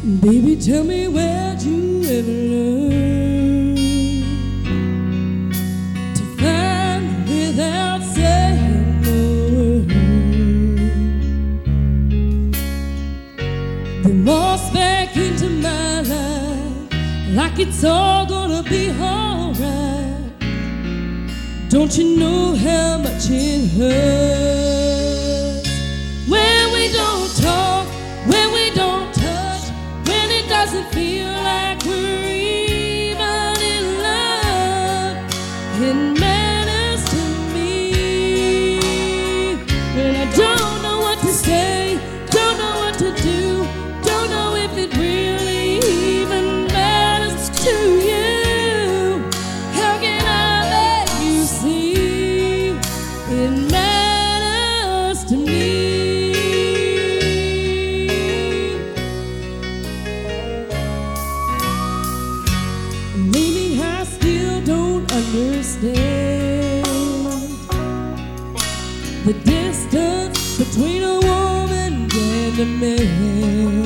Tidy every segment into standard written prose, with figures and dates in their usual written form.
Baby, tell me where'd you ever learn to find without saying a word? Then walks back into my life like it's all gonna be alright. Don't you know how much it hurts when we don't talk, when we don't touch, when it doesn't feel like we're even in love? It matters to me when I don't know what to say, don't know what to do, don't know if it really even matters to you. How can I let you see it matters to me? Maybe I still don't understand the distance between a woman and a man.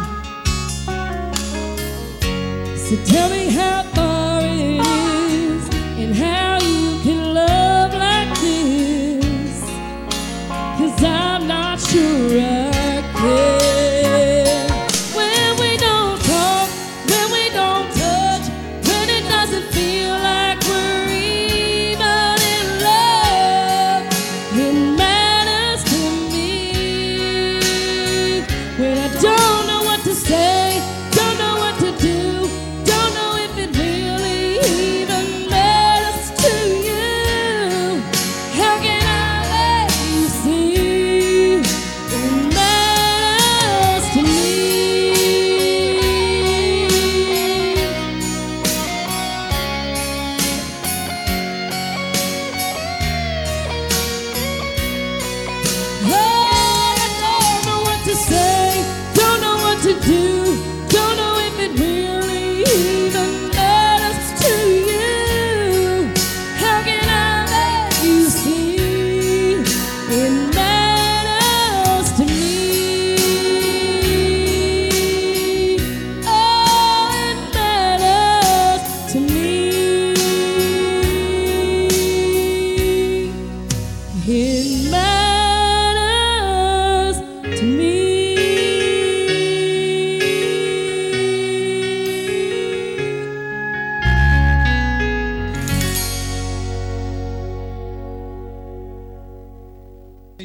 So tell me how far it is and how you can love like this, 'cause I'm not sure I can. When we don't talk, when we don't touch, when it doesn't feel like we're even in love, it matters to me when I don't know what to say,